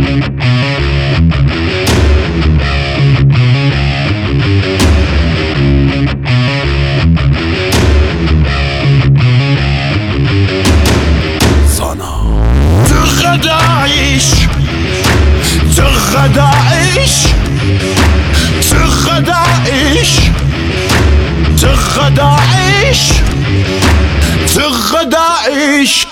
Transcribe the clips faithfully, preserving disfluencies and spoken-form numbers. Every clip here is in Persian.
تغداعيش تغداعيش تغداعيش تغداعيش تغداعيش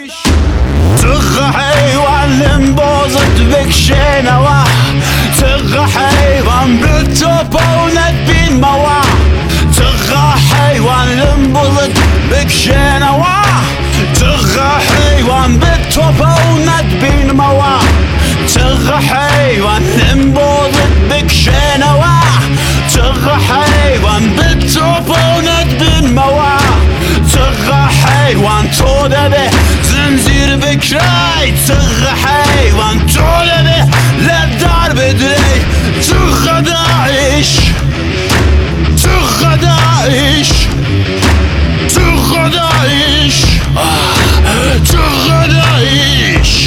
تغ حيوان لنبوظت بك شينواه تغ حيوان بالتوبة وندبين مواه تغ حيوان لنبوظت بك شينواه تغ حيوان بالتوبة وندبين مواه تغ حيوان لنبوظت بك شينواه تغ حيوان بالتوبة وندبين مواه تغ حيوان توده به زنزير بكراي تغ حيوان توده به للدار بدري تغداعيش تغداعيش تغداعيش تغداعيش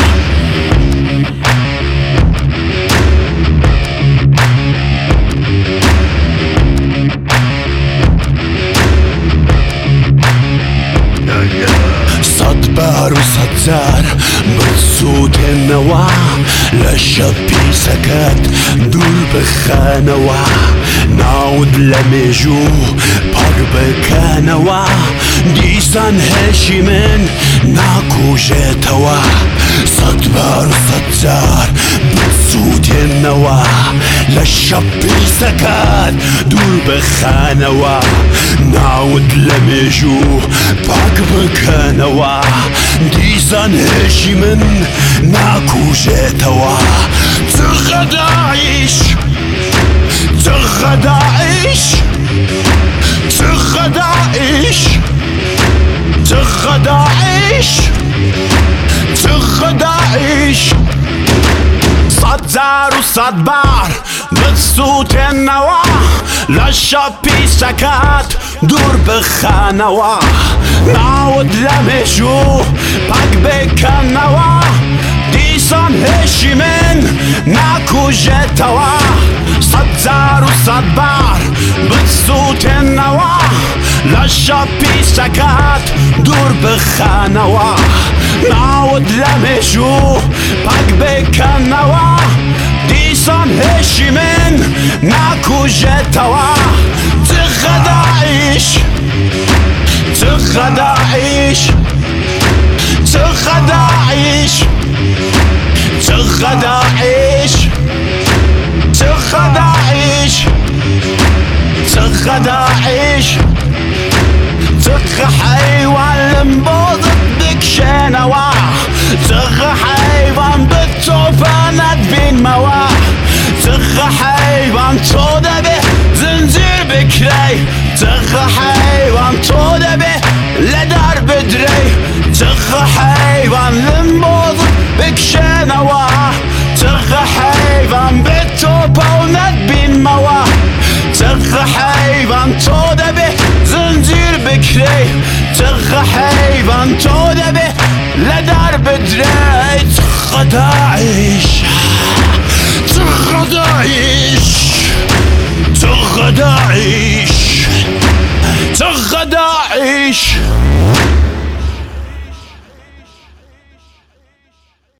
صد بار وصد زار بصوت النواه للشبي سكت دول بخانواه ناود لميجو باربكا نواه ديسان هشي من ناكو جيتواه صد بار وصد زار بصوت النواه للشبي سكت دول بخانواه ناود لميجو باربكا نواه ديسان هشي من ناكو جيتواه تغداعيش تغداعيش تغداعيش تغداعيش تغداعيش صد زار وصد بار بصوت النواه للشبي سكت دور بخانواه ناود لمشو باك بك النواه ديسان هشي من ناكو جيتواه صد زار وصد بار بصوت النواه للشبي سكت دور بخانواه ناود لمشو باك بك النواه ديسان هشي من ناكو جيتواه تغداعيش تغداعيش تغداعيش تغداعيش تغداعيش تغداعيش تغ حيوان لنبوظت بك شينواه تغ حيوان بالتوبة ندبين مواه تغ حيوان توده به زنزير بكري تغ حيوان توده به لدار بدري تغ حيوان لنبوظت بك شينواه تغ حيوان بالتوبة وندبين مواه تغ حيوان توده به زنزير بكري تغ حيوان توده به لدار بدري تغداعيش تغداعيش تغداعيش تغداعيش